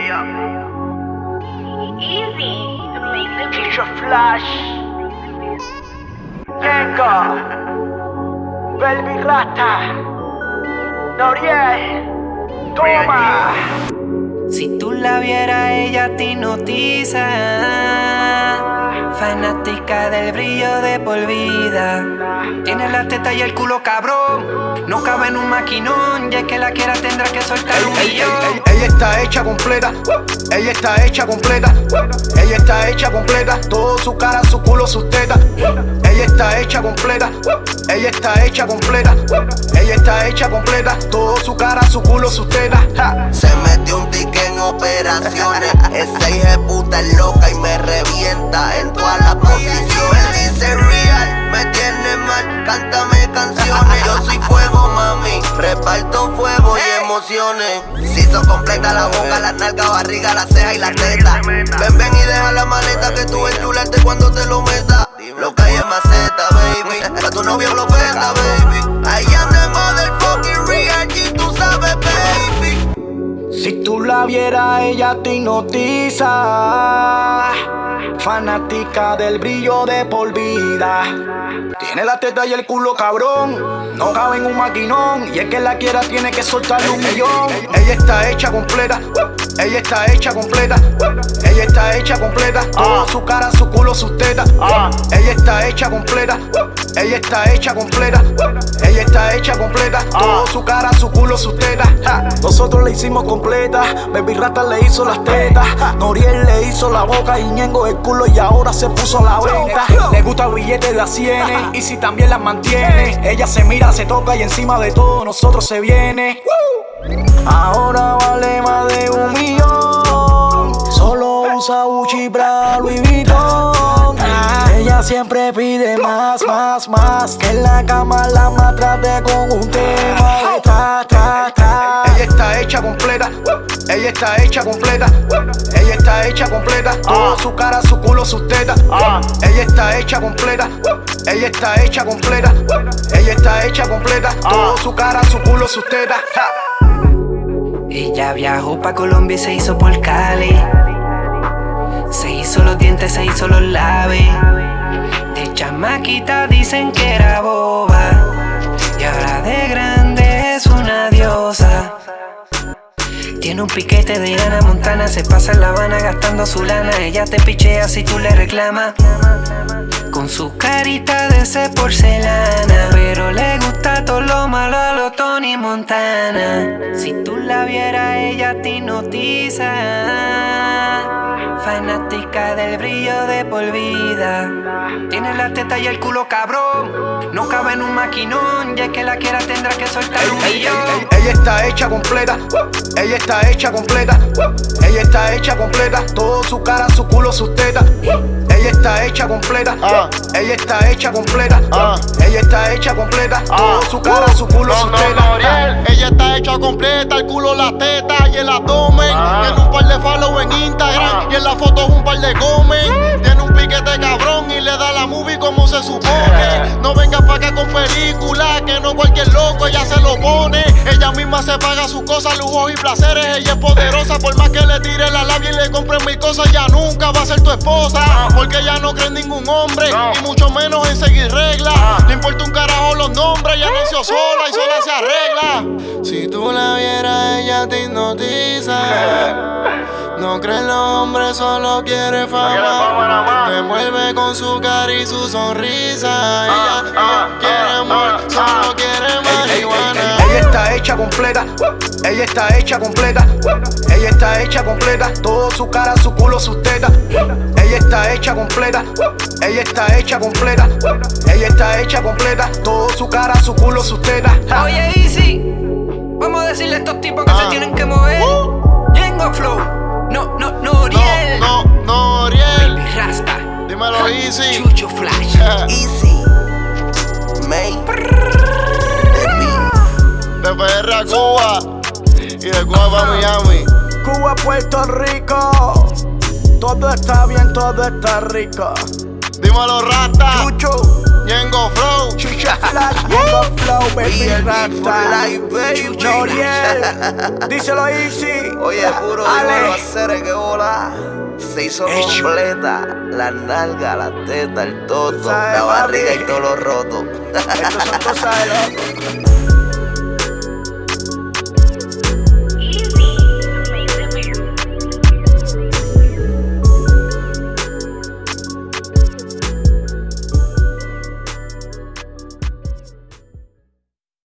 Easy, amazing. Chicho Flash, Yengo, Baby Rata, Noriel, toma. Si tú la vieras, ella te hipnotiza. Fanática del brillo de por vida. Tiene la teta y el culo cabrón. No cabe en un maquinón. Y el que la quiera tendrá que soltar un millón. Ella está hecha completa. Ella está hecha completa. Ella está hecha completa. Todo su cara, su culo, sus tetas. Ella está hecha completa. Ella está hecha completa. Ella está hecha completa. Todo su cara, su culo, sus tetas. Se metió un ticket en operaciones. Esa hija de puta es loca y me revienta en todas las posiciones. Dice real, me tiene mal, cántame canciones. Yo soy fuego, mami, reparto fuego y emociones. Si son completas la boca, la nalga, barriga, la ceja y la teta. Ven y deja la maleta que tú enchularte cuando te lo metas. Lo que hay es maceta, baby, pa' tu novio lo peta, baby. I am the motherfucking real G, tú sabes, baby. Si tú la vieras, ella te hipnotiza. Fanática del brillo de por vida. Tiene la teta y el culo cabrón. No cabe en un maquinón. Y el que la quiera tiene que soltarle un millón. Ella está hecha completa. Ella está hecha completa. Ella está hecha completa. Todo su cara, su culo, sus tetas. Ella está hecha completa. Ella está hecha completa. Ella está hecha completa. Todo su cara, su culo, sus tetas. Nosotros la hicimos completa. Baby Rata le hizo las tetas. Noriel le hizo la boca y Ñengo el culo y ahora se puso a la venta. Le gusta el billete de las cienes y si también las mantiene. Ella se mira, se toca y encima de todo nosotros se viene. Ahora vale más de 1 millón. Solo usa Gucci, Bra, Louis Vuitton. Ella siempre pide más, más, más. Que en la cama la maltrate con un tema de tra, tra, tra. Ella está hecha completa. Ella está hecha completa. Ella está hecha completa. Todo su cara, su culo, sus tetas. Ella está hecha completa. Ella está hecha completa. Ella está hecha completa. Todo su cara, su culo, sus tetas. Ella viajó pa' Colombia y se hizo por Cali. Se hizo los dientes, se hizo los labios. De chamaquita dicen que era boba. Y ahora de grande es una diosa. Tiene un piquete de Hannah Montana. Se pasa en La Habana gastando su lana. Ella te pichea si tú le reclamas. Con su carita de ese porcelana. Pero le gusta todo lo malo a los Tony Montana. Si tú la vieras, ella te hipnotiza. Fanática del brillo de por vida. Tiene la teta y el culo cabrón. No cabe en un maquinón. Y el que la quiera tendrá que soltar un millón. Ella está hecha completa. Ella está hecha completa. Ella está hecha completa. Todo su cara, su culo, sus tetas. Ella está hecha completa. Ella está hecha completa. Ella está hecha completa. Todo su cara, su culo, sus tetas. Ella está hecha completa, el culo, las tetas y el abdomen. Tiene un par de follow en Instagram y en la foto es un par de comen. Tiene un piquete cabrón y le da la movie como se supone. No vengas pa' acá con película, que no cualquier loco ella se lo pone. Ella misma se paga sus cosas, lujos y placeres. Ella es poderosa, por más que le tire la labia y le compre 1000 cosas, ella nunca va a ser tu esposa. Porque ella no cree en ningún hombre, y mucho menos en seguir reglas. Le importa un carajo los nombres, ella nació sola y sola se arregla. Si tú la vieras, ella te hipnotiza. No cree en los hombres, solo quiere fama. Te envuelve con su cara y su sonrisa. Ella quiere amor, solo quiere marihuana. Ella está hecha completa. Ella está hecha completa. Ella está hecha completa. Todo su cara, su culo, sus tetas. Ella está hecha completa. Ella está hecha completa. Ella está hecha completa. Todo su cara, su culo, sus tetas. Oye, Easy, vamos a decirle a estos tipos que se tienen que mover. Ñengo Flow. Noriel. Noriel. Baby Rasta. Dímelo, Easy. Chucho Flash. Easy, May, De PR a Cuba y de Cuba para Miami. Cuba, Puerto Rico. Todo está bien, todo está rico. Dímelo, Rasta. Chucho. Yengo Flow. Chucha Flash, Yengo Flow, Baby BLB for Rasta, life, baby. Noriel, díselo Easy. Oye, puro Ale. dímelo, hacer que bola. Se hizo Hecho. completa. La nalga, la teta, el toto, ¿Sabes, la barriga papi? y todo lo roto. Estas son cosas de loco.